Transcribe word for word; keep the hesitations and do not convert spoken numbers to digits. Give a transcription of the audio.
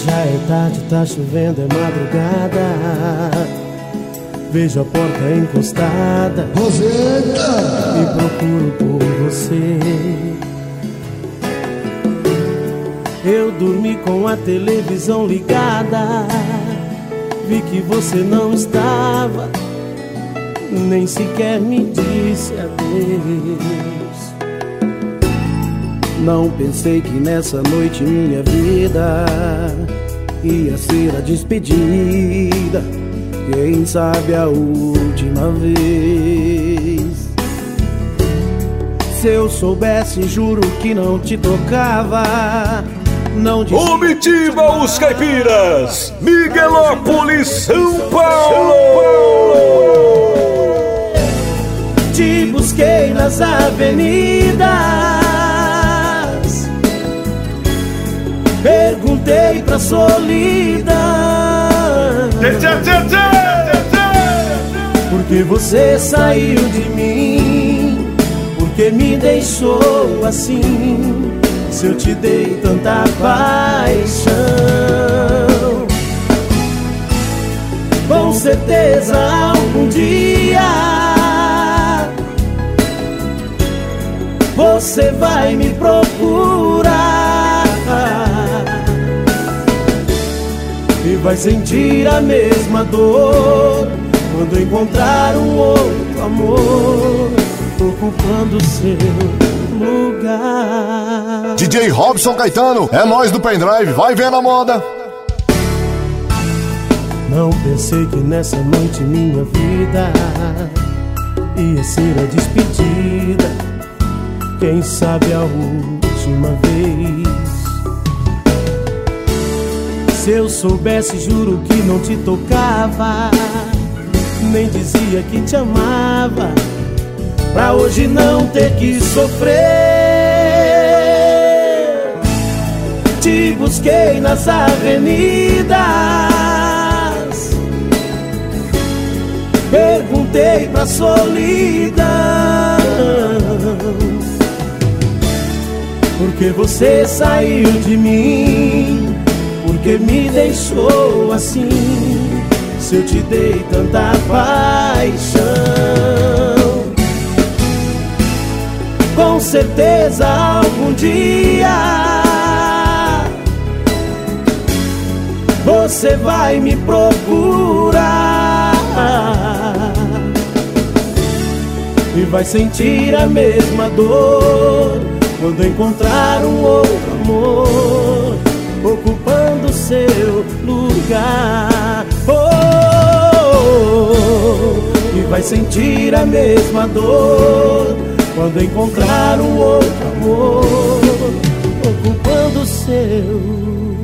Já é tarde, tá chovendo, é madrugada. Vejo a porta encostada, Roseta! e procuro por você. Eu dormi com a televisão ligada, vi que você não estava, nem sequer me disse adeus. Não pensei que nessa noite minha vida ia ser a despedida, quem sabe a última vez. Se eu soubesse, juro que não te tocava, não dizia. Omitiba os caipiras, Miguelópolis, São Paulo. Te busquei nas avenidas, perguntei pra solidão, porque você saiu de mim, porque me deixou assim, se eu te dei tanta paixão. Com certeza algum dia você vai me procurar e vai sentir a mesma dor quando encontrar um outro amor ocupando seu lugar. D J Robson Caetano, é nós do pendrive, vai vendo a moda. Não pensei que nessa noite minha vida ia ser a despedida, quem sabe a última vez. Se eu soubesse, juro que não te tocava, nem dizia que te amava, pra hoje não ter que sofrer. Te busquei nas avenidas, perguntei pra solidão, porque você saiu de mim, porque me deixou assim, se eu te dei tanta paixão. Com certeza algum dia você vai me procurar e vai sentir a mesma dor quando encontrar um outro amor ocupando seu lugar. Oh, e vai sentir a mesma dor quando encontrar um outro amor ocupando seu